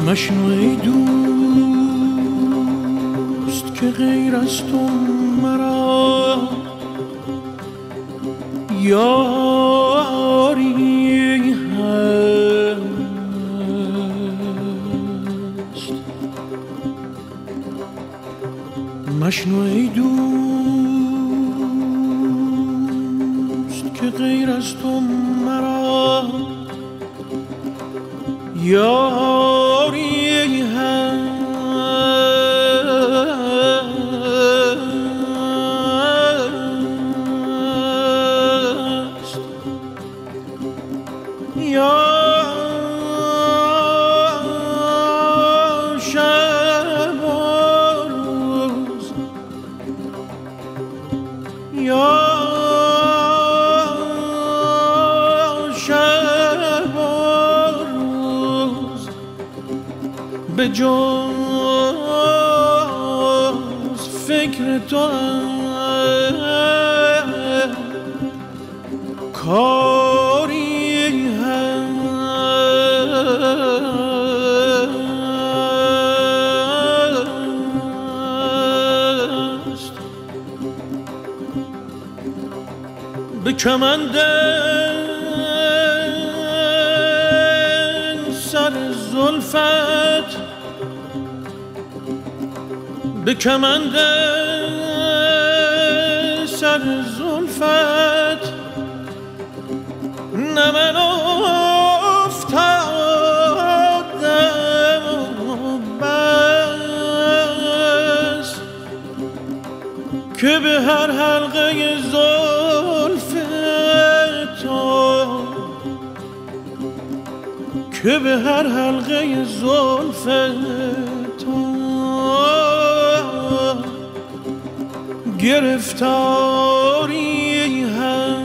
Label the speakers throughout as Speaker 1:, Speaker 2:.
Speaker 1: مشنو ای دوست که غیر از تو مرا یاری هست. مشنو ای دوست که غیر از تو مرا یاری هست. یا شب و روز، یا شب و روز به جز فکر تو کاری هست. به کمند سر زلفت، به کمند سر زلفت نه من افتادم بس که به هر حلقه زلف تو، که به هر حلقه زلف تو گرفتاری هست.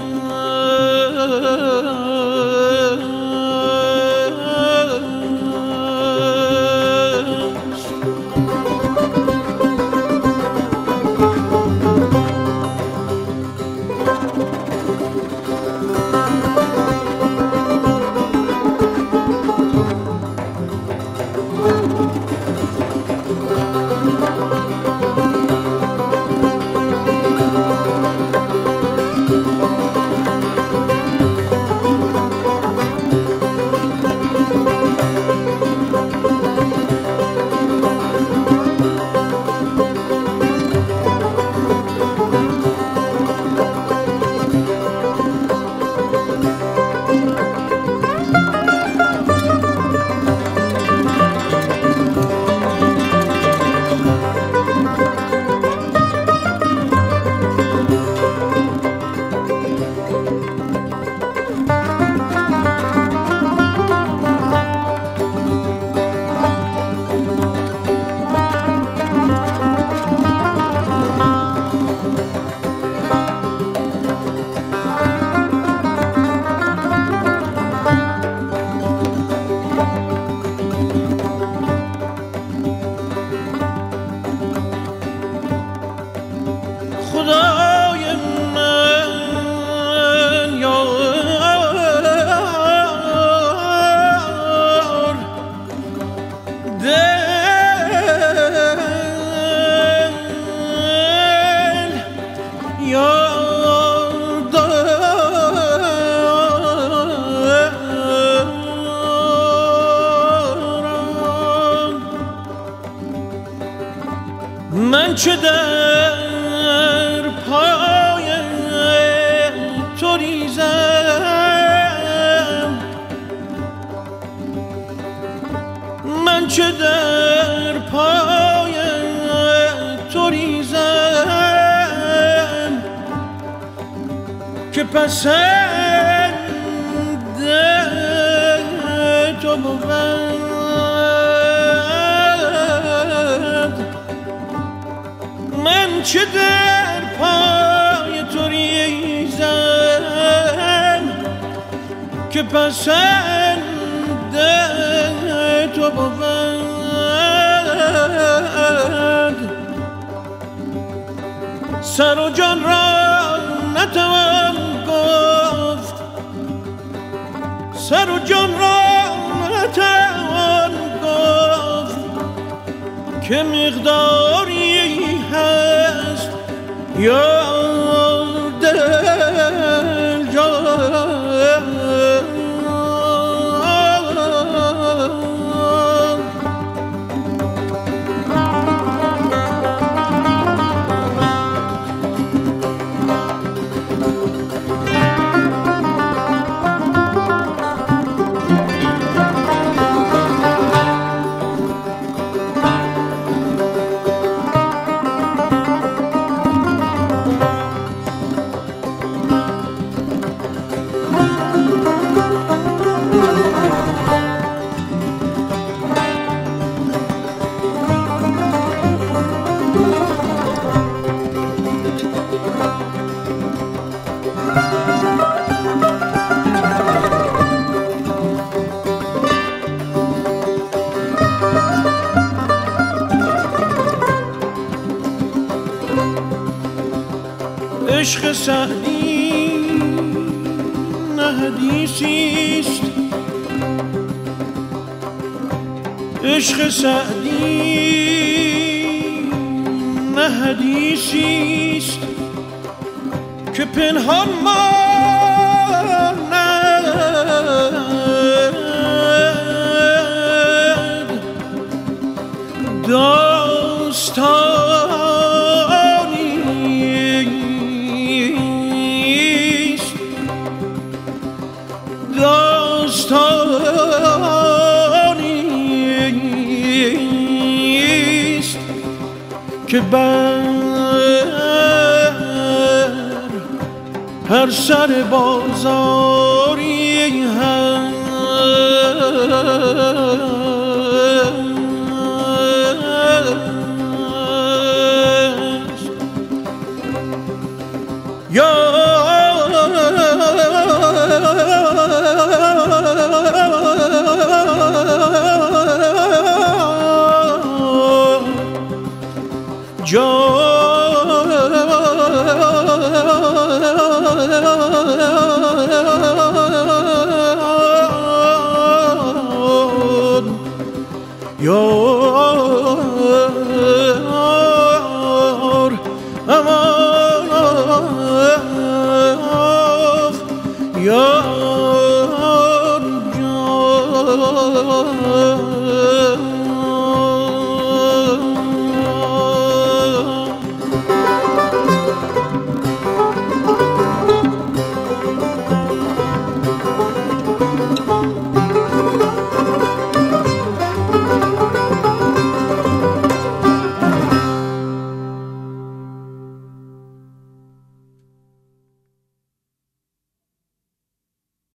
Speaker 1: خدای من یار دل یار دارم. من چه در پای تو ریزم، من چه در پای تو ریزم که پسند تو بود. من چه در پای تو ریزم که پسند تو بود. سر و جان را نتوان گفت، سر و جان را نتوان گفت که مقداری هست یا دل جان. عشق سعدی نه حدیثیست، عشق سعدی نه حدیثیست که پنهان ماند داستان داستانیست که بر هر سر بازاری هست یا